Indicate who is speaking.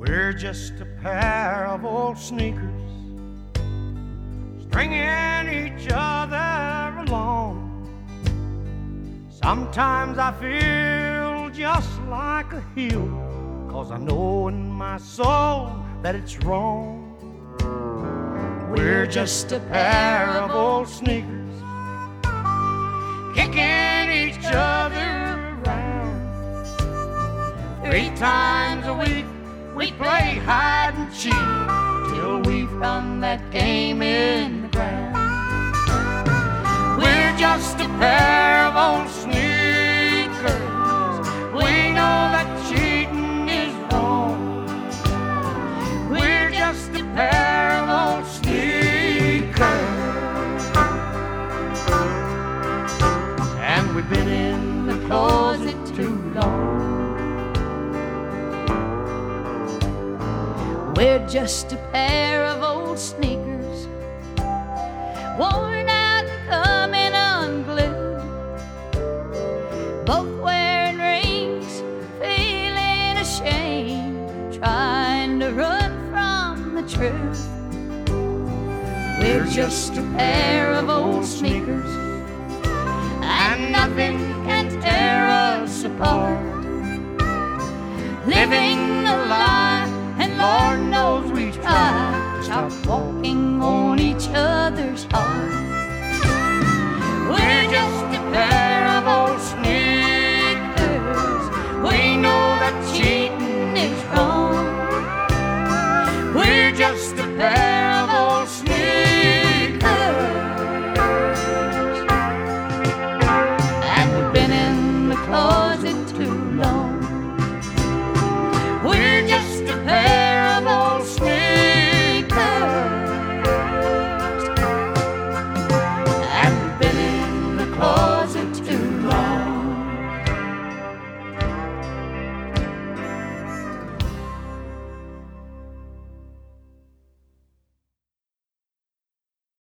Speaker 1: We're just a pair of old sneakers, stringing each other along. Sometimes I feel just like a heel, 'cause I know in my soul that it's wrong. We're just a pair of old sneakers, kicking each other around. 3 times a week we play hide and seek till we've run that game in the ground. We're just a pair of old sneakers, we know that cheating is wrong. We're just a pair of old sneakers, and we've been in the closet too long.
Speaker 2: We're just a pair of old sneakers, worn out and coming unglued, both wearing rings, feeling ashamed, trying to run from the truth. We're just a pair of old sneakers, and nothing can tear us apart. Living a lie, and Lord knows we try to stop walking on each other's heart.